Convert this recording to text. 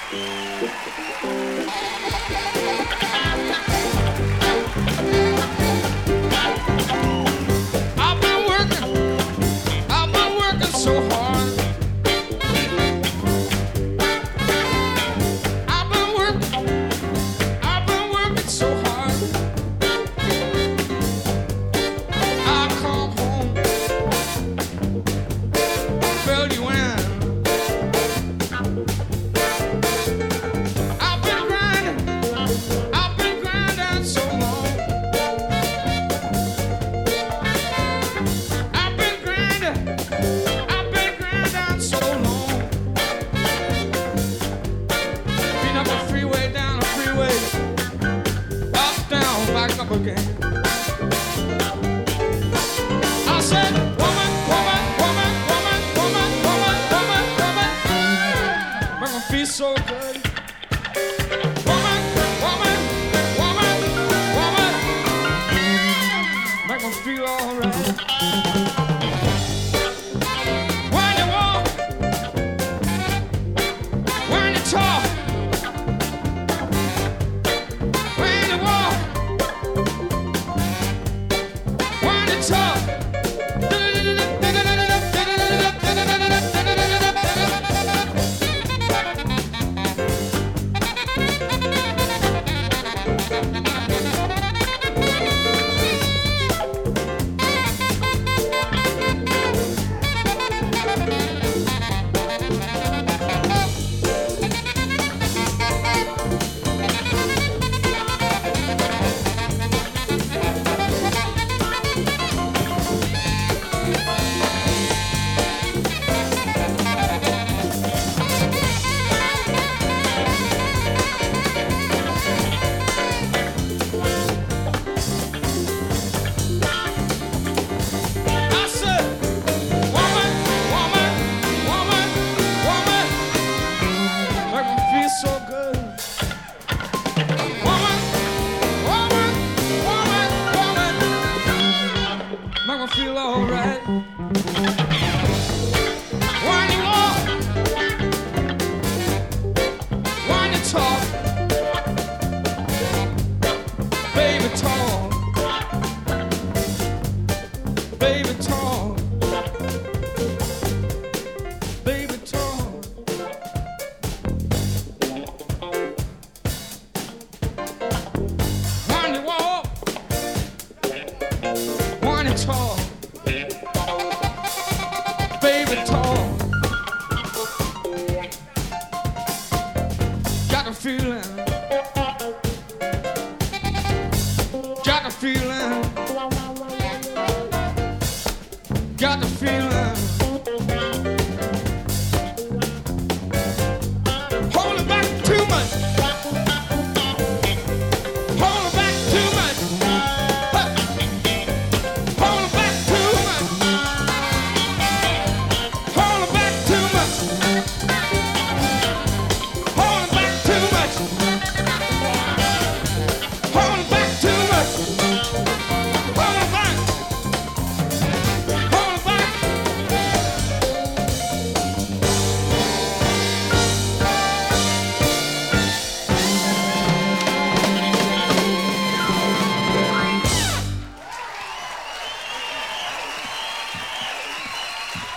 I've been working so hard. I've been working so hard. I come home, fill you in. I've been grinding so long. I've been grinding so long. Been up the freeway, down the freeway, up, down, back up again. I said, woman, woman, woman, woman, woman, woman, woman, woman, make me feel so good. Woman, woman, woman, woman, make me feel alright. When you walk, when you talk, when you walk, when you talk. I said, woman, woman, woman, woman, make me feel so good. Woman, woman, woman, woman, make me feel alright. When you walk, when you talk, baby talk, baby talk, baby talk. When you walk, when you talk, baby talk. Got a feeling, got a feeling, got a feeling.